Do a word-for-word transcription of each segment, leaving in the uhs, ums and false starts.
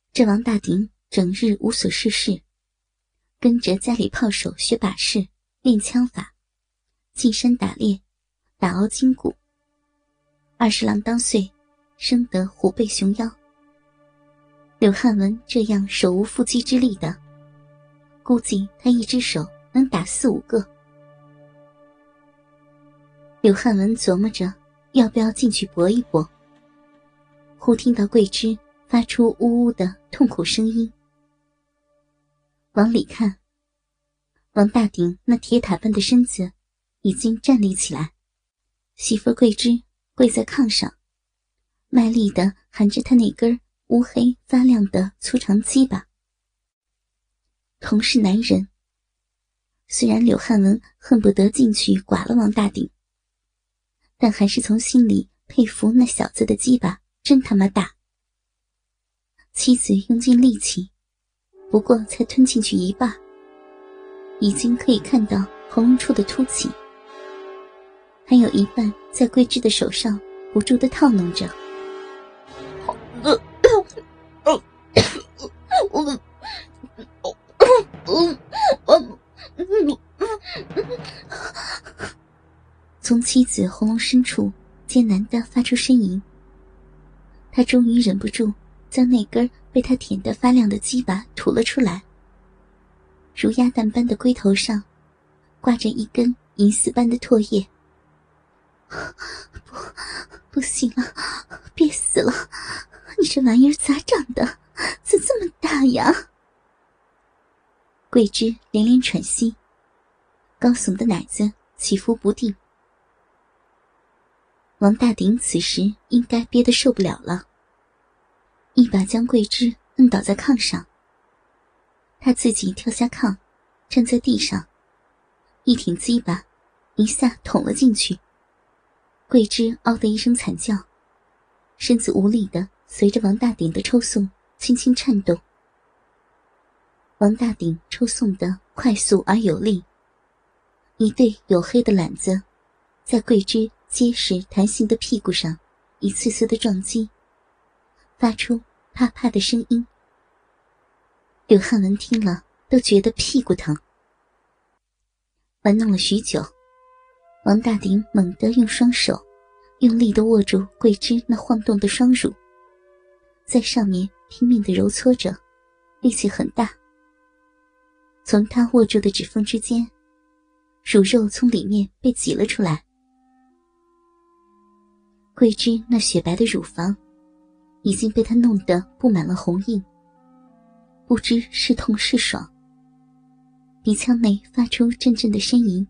这王大鼎整日无所事事，跟着家里炮手学把式，练枪法，进山打猎，打熬筋骨。二十郎当岁，生得虎背熊腰。柳汉文这样手无缚鸡之力的，估计他一只手能打四五个。柳汉文琢磨着要不要进去搏一搏，忽听到桂枝发出呜呜的痛苦声音。往里看，王大鼎那铁塔般的身子已经站立起来，媳妇桂枝跪在炕上，卖力地含着他那根乌黑发亮的粗长鸡巴。同是男人，虽然柳汉文恨不得进去剐了王大鼎，但还是从心里佩服那小子的鸡巴真他妈大。妻子用尽力气，不过才吞进去一半，已经可以看到喉咙处的凸起，还有一半在桂枝的手上不住地套弄着。从妻子喉咙深处艰难地发出呻吟，他终于忍不住将那根被他舔得发亮的鸡巴吐了出来。如鸭蛋般的龟头上挂着一根银丝般的唾液。不，不行了，憋死了，你这玩意儿咋长的，怎这么大呀？桂枝连连喘息，高耸的奶子起伏不定。王大鼎此时应该憋得受不了了，一把将桂枝摁倒在炕上，他自己跳下炕，站在地上，一挺鸡巴，一下捅了进去。桂枝嗷的一声惨叫，身子无力地随着王大鼎的抽送轻轻颤动。王大鼎抽送得快速而有力，一对黝黑的懒子在桂枝结实弹性的屁股上一次次的撞击，发出啪啪的声音。柳汉文听了都觉得屁股疼。玩弄了许久，王大鼎猛地用双手用力地握住桂枝那晃动的双乳，在上面拼命地揉搓着，力气很大。从他握住的指缝之间，乳肉从里面被挤了出来。桂枝那雪白的乳房已经被他弄得布满了红印，不知是痛是爽，鼻腔内发出阵阵的呻吟。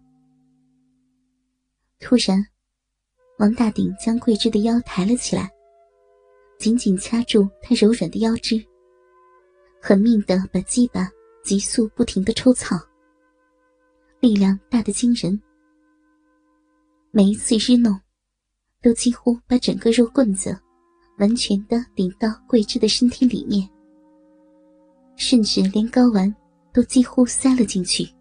突然，王大鼎将桂枝的腰抬了起来，紧紧掐住她柔软的腰肢，狠命地把鸡巴急速不停地抽操，力量大得惊人。每一次日弄都几乎把整个肉棍子完全地顶到桂枝的身体里面，甚至连睾丸都几乎塞了进去。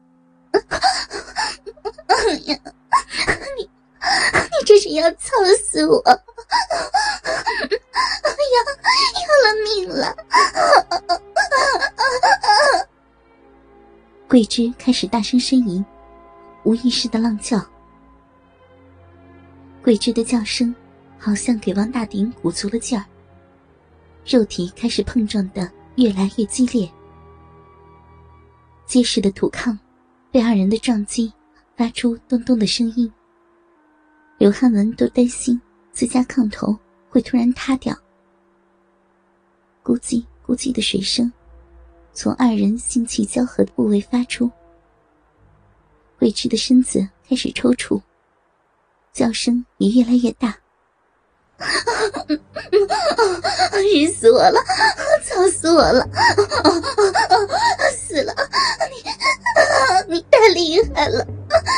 哎呀，你你这是要操死我，要要了命了。桂枝开始大声呻吟，无意识的浪叫。桂枝的叫声好像给王大鼎鼓足了劲儿，肉体开始碰撞得越来越激烈。结实的土炕被二人的撞击发出咚咚的声音，柳汉文都担心自家炕头会突然塌掉。咕叽咕叽的水声从二人性气交合的部位发出，桂枝的身子开始抽搐，叫声也越来越大。日死我了，操死我了，死了，你你太厉害了。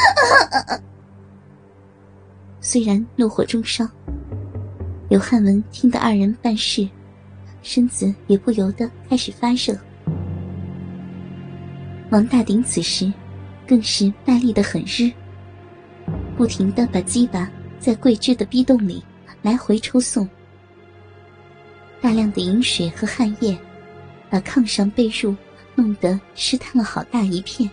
虽然怒火中烧，柳汉文听得二人办事，身子也不由得开始发热。王大鼎此时更是卖力得很日，不停地把鸡巴在桂枝的逼洞里来回抽送，大量的饮水和汗液把炕上被褥弄得湿摊了好大一片。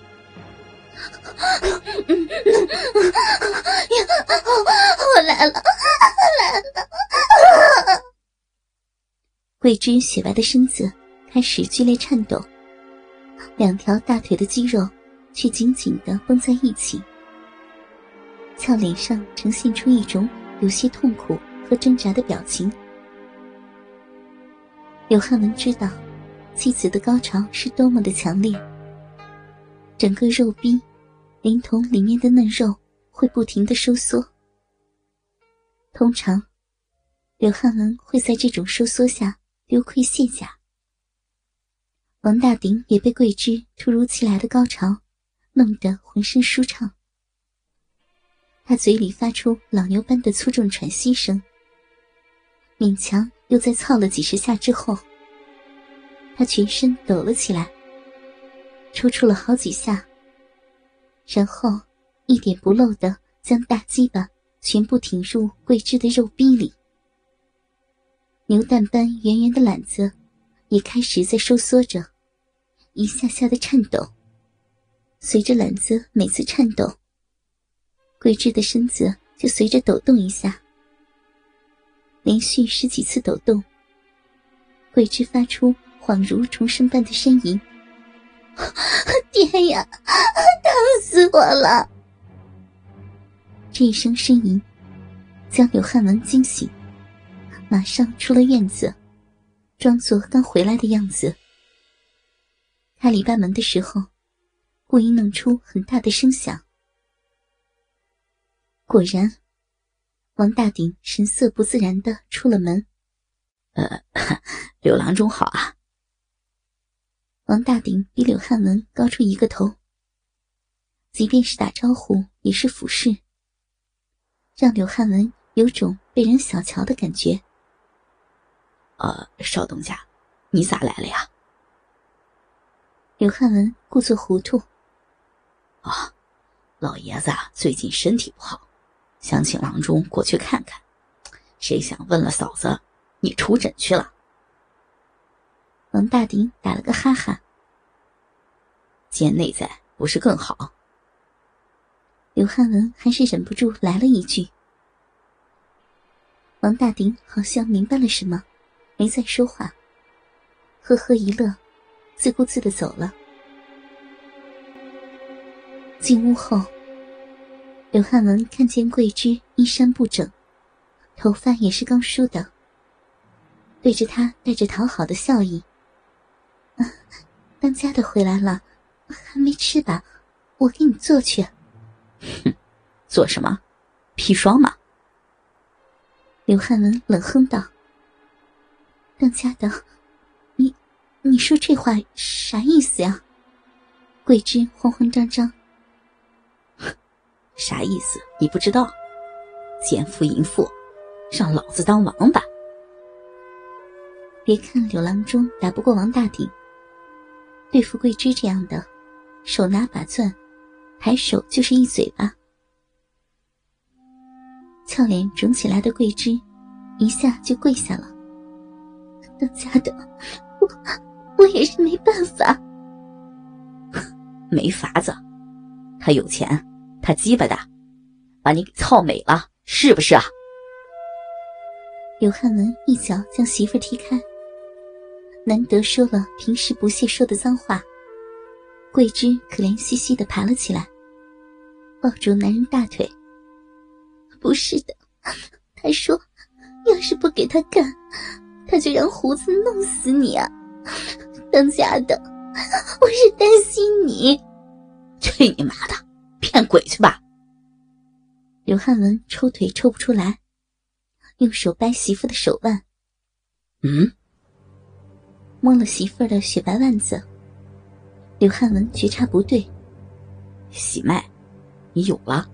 我来了，来了！桂枝雪白的身子开始剧烈颤抖，两条大腿的肌肉却紧紧地绷在一起，俏脸上呈现出一种有些痛苦和挣扎的表情。刘汉文知道妻子的高潮是多么的强烈，整个肉壁连同里面的嫩肉会不停地收缩。通常刘汉文会在这种收缩下溜亏卸甲。王大鼎也被桂枝突如其来的高潮弄得浑身舒畅，他嘴里发出老牛般的粗重喘息声，勉强又在操了几十下之后，他全身抖了起来，抽搐了好几下，然后一点不漏地将大鸡巴全部挺入桂枝的肉壁里。牛蛋般圆圆的懒子也开始在收缩着，一下下的颤抖。随着懒子每次颤抖，桂枝的身子就随着抖动一下。连续十几次抖动，桂枝发出恍如重生般的呻吟。天呀，疼死我了！这一声呻吟将柳汉文惊醒，马上出了院子，装作刚回来的样子。开篱笆门的时候，故意弄出很大的声响。果然，王大鼎神色不自然地出了门。 呃，柳郎中好啊。 王大鼎比柳汉文高出一个头，即便是打招呼也是俯视，让柳汉文有种被人小瞧的感觉。 呃，少东家，你咋来了呀？ 柳汉文故作糊涂。 啊，老爷子最近身体不好，想请郎中过去看看，谁想问了嫂子，你出诊去了。 王大鼎打了个哈哈。 见内在不是更好？ 柳汉文还是忍不住来了一句。王大鼎好像明白了什么，没再说话，呵呵一乐，自顾自地走了。进屋后，柳汉文看见桂枝衣衫不整，头发也是刚梳的，对着他带着讨好的笑意。啊，当家的回来了，还没吃吧？我给你做去。 哼，做什么？砒霜吗？ 柳汉文冷哼道。当家的，你你说这话啥意思呀？桂枝慌慌张张。 啥意思你不知道？奸夫淫妇，让老子当王八。 别看柳郎中打不过王大鼎，对付桂枝这样的，手拿把攥，抬手就是一嘴巴。俏脸肿起来的桂枝一下就跪下了。当家的，我我也是没办法。 没法子，他有钱，他鸡巴大，把你给操美了，是不是啊？ 柳汉文一脚将媳妇踢开，难得说了平时不屑说的脏话。桂枝可怜兮兮地爬了起来，抱住男人大腿。不是的，他说要是不给他干，他就让胡子弄死你啊！当家的，我是担心你。 去你妈的，骗鬼去吧！ 刘汉文抽腿抽不出来，用手掰媳妇的手腕。 嗯， 摸了媳妇儿的雪白腕子，刘汉文觉察不对。 喜脉，你有了？